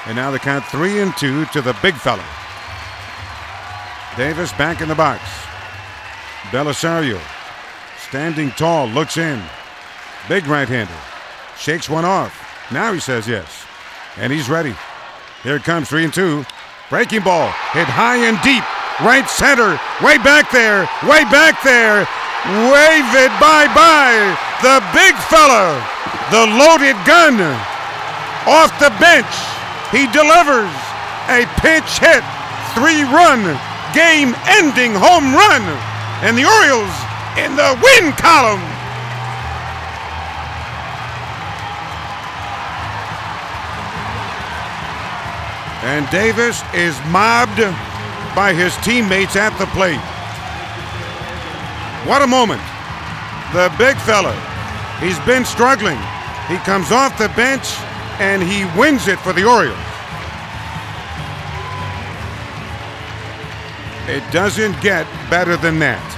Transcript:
And now the count 3-2 to the big fella. Davis back in the box. Belisario standing tall, looks in. Big right-hander. Shakes one off. Now he says yes. And he's ready. Here it comes, 3-2. Breaking ball. Hit high and deep. Right center. Way back there. Way back there. Wave it bye-bye. The big fella. The loaded gun. Off the bench. He delivers a pinch hit, 3-run, game-ending home run, and the Orioles in the win column. And Davis is mobbed by his teammates at the plate. What a moment. The big fella, he's been struggling. He comes off the bench and he wins it for the Orioles. It doesn't get better than that.